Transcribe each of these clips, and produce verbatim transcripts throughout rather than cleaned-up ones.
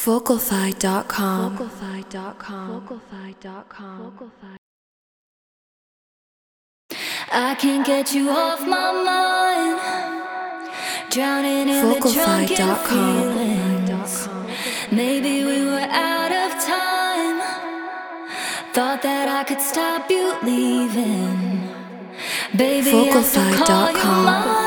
Vocalfy dot com. I can't get you off my mind, drowning in the drunken feelings. Maybe we were out of time. Thought that I could stop you leaving. Baby, Vocalfy dot com.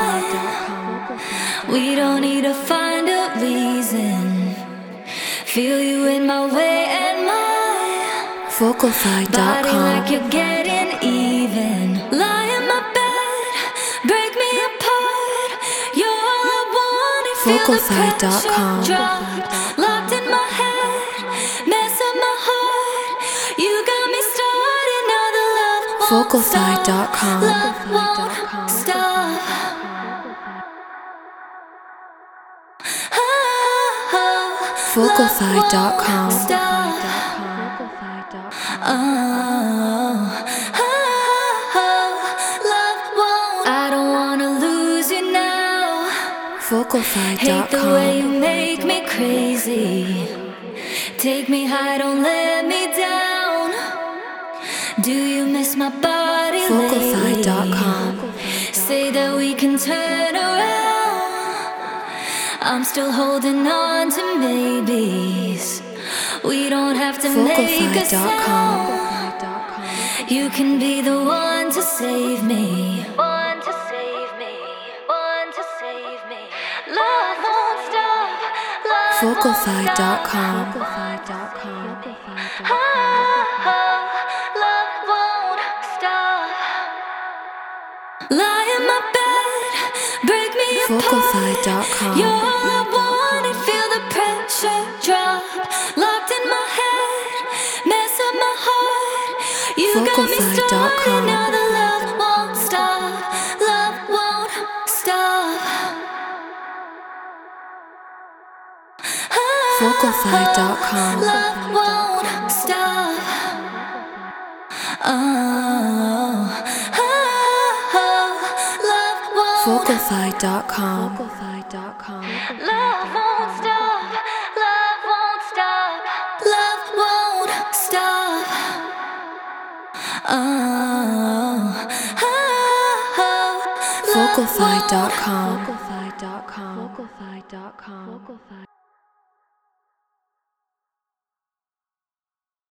We don't need to find a reason. Feel you in my way and my Vocalfy dot body com. like you're getting even. Lie in my bed, break me apart. You're all I want. Feel the Vocalfy dot com. pressure drop. Locked in my head, mess up my heart. You got me started, now the love won't Vocalfy stop. dot com. Love won't stop. Vocalfy dot com. I don't wanna lose you now. Vocalfy Hate dot the way you com. make me crazy. Take me high, don't let me down. Do you miss my body Vocalfy dot lately? com. Say that we can turn around. I'm still holding on to maybes. We don't have to make a Vocalfy dot com. sound. You can be the one to save me. One to save me. One to save me. Love won't stop. Love Vocalfy dot com. Oh, love won't stop. Lie in my bed, break me Vocalfy apart. dot com. You're all I want and feel the pressure drop. Locked in my head, mess up my heart. You got me Vocalfy dot com. started, now the love won't stop. Love won't stop. Vocalfy dot com. Love won't stop. Oh, oh, oh, love won't. Vocalfy dot com. Love won't stop. Love won't stop. Love won't stop. Oh, oh, oh, love Vocalfy dot won't com.